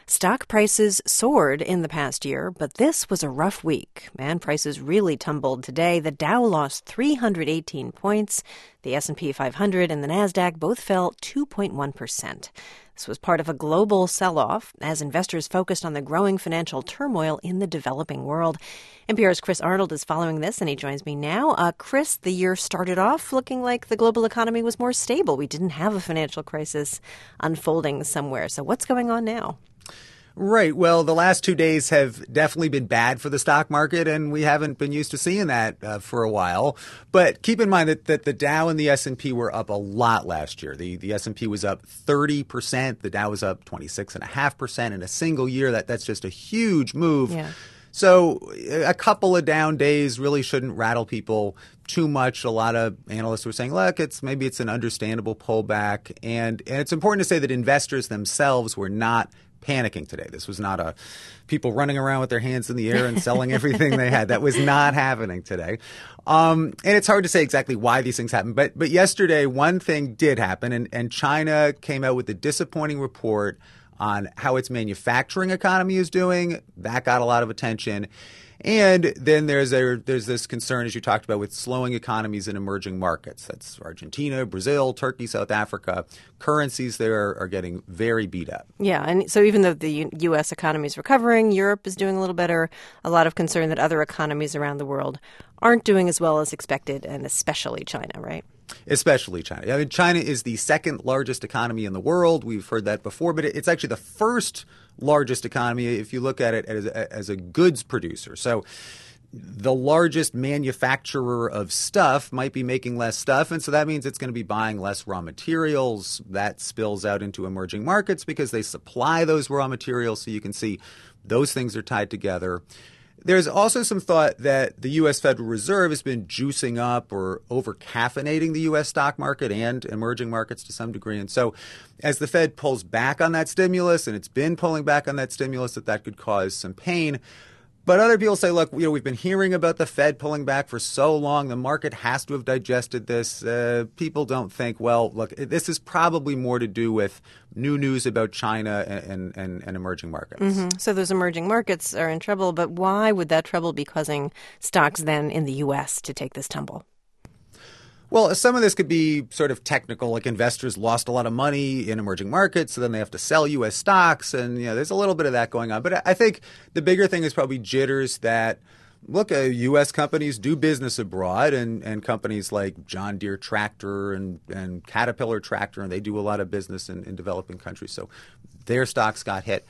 Stock prices soared in the past year, but this was a rough week, and prices really tumbled today. The Dow lost 318 points. The S&P 500 and the Nasdaq both fell 2.1%. This was part of a global sell-off as investors focused on the growing financial turmoil in the developing world. NPR's Chris Arnold is following this, and he joins me now. Chris, the year started off looking like the global economy was more stable. We didn't have a financial crisis unfolding somewhere. So what's going on now? Right. Well, the last 2 days have definitely been bad for the stock market, and we haven't been used to seeing that for a while. But keep in mind that the Dow and the S&P were up a lot last year. The S&P was up 30%. The Dow was up 26.5% in a single year. That's just a huge move. Yeah. So a couple of down days really shouldn't rattle people too much. A lot of analysts were saying, look, maybe it's an understandable pullback. And it's important to say that investors themselves were not panicking today. This was not people running around with their hands in the air and selling everything they had. That was not happening today. And it's hard to say exactly why these things happen. But yesterday, one thing did happen, and China came out with a disappointing report on how its manufacturing economy is doing. That got a lot of attention. And then there's this concern, as you talked about, with slowing economies in emerging markets. That's Argentina, Brazil, Turkey, South Africa. Currencies there are getting very beat up. Yeah, and so even though the U.S. economy is recovering, Europe is doing a little better, a lot of concern that other economies around the world aren't doing as well as expected, and especially China, right? Especially China. I mean, China is the second largest economy in the world. We've heard that before, but it's actually the first largest economy if you look at it as a goods producer. So the largest manufacturer of stuff might be making less stuff, and so that means it's going to be buying less raw materials. That spills out into emerging markets because they supply those raw materials, so you can see those things are tied together. There's also some thought that the U.S. Federal Reserve has been juicing up or over-caffeinating the U.S. stock market and emerging markets to some degree. And so as the Fed pulls back on that stimulus, and it's been pulling back on that stimulus, that could cause some pain. But other people say, look, we've been hearing about the Fed pulling back for so long. The market has to have digested this. People don't think, well, look, this is probably more to do with new news about China and emerging markets. Mm-hmm. So those emerging markets are in trouble. But why would that trouble be causing stocks then in the U.S. to take this tumble? Well, some of this could be sort of technical, like investors lost a lot of money in emerging markets, so then they have to sell U.S. stocks, and there's a little bit of that going on. But I think the bigger thing is probably jitters that, look, U.S. companies do business abroad, and companies like John Deere Tractor and Caterpillar Tractor, and they do a lot of business in developing countries, so their stocks got hit.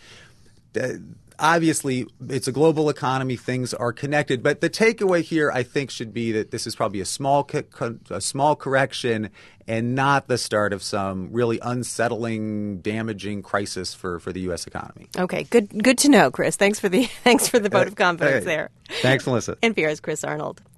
Obviously, it's a global economy. Things are connected. But the takeaway here, I think, should be that this is probably a small correction and not the start of some really unsettling, damaging crisis for the U.S. economy. Okay, good to know, Chris. Thanks for the vote of confidence there. Thanks, Melissa. NPR's Chris Arnold.